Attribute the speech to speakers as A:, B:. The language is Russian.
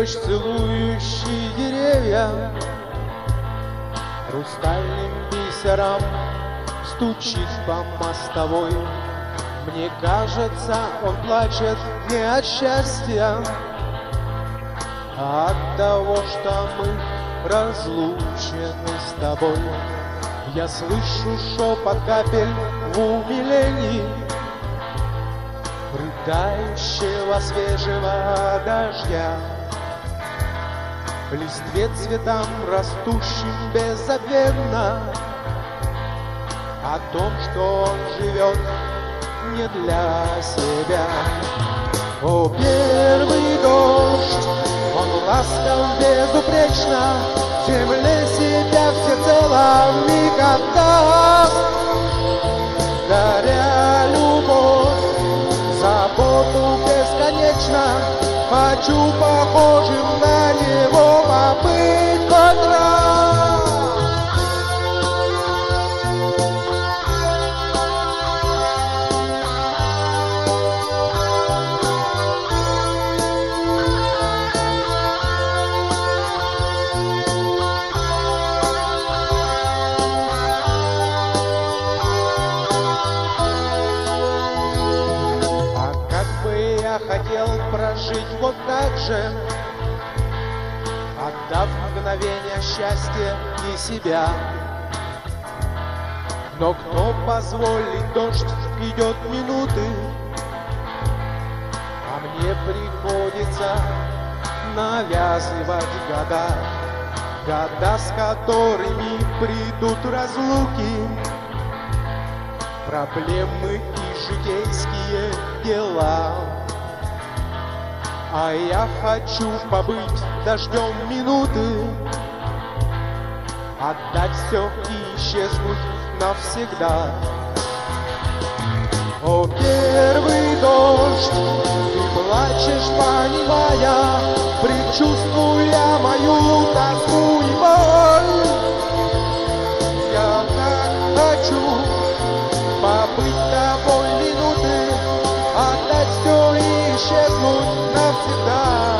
A: дождь, целующий деревья, хрустальным бисером стучит по мостовой. Мне кажется, он плачет не от счастья, а от того, что мы разлучены с тобой. Я слышу шепот капель в умилении, рыдающего свежего дождя, в листве цветам, растущим беззаветно, о том, что он живет не для себя. О, первый дождь, он ласков безупречно, земле себя всецело вмиг отдаст, даря любовь, заботу бесконечно. Хочу похожим на него побыть хоть раз. Хотел прожить вот так же, отдав мгновение счастья и себя. Но кто позволит, дождь идет минуты, а мне приходится навязывать года, года, с которыми придут разлуки, проблемы и житейские дела. А я хочу побыть дождем минуты, отдать все и исчезнуть навсегда. О, первый дождь, ты плачешь, понимая, предчувствуя мою тоску и боль. Я так хочу побыть тобой минуты, отдать все и исчезнуть навсегда.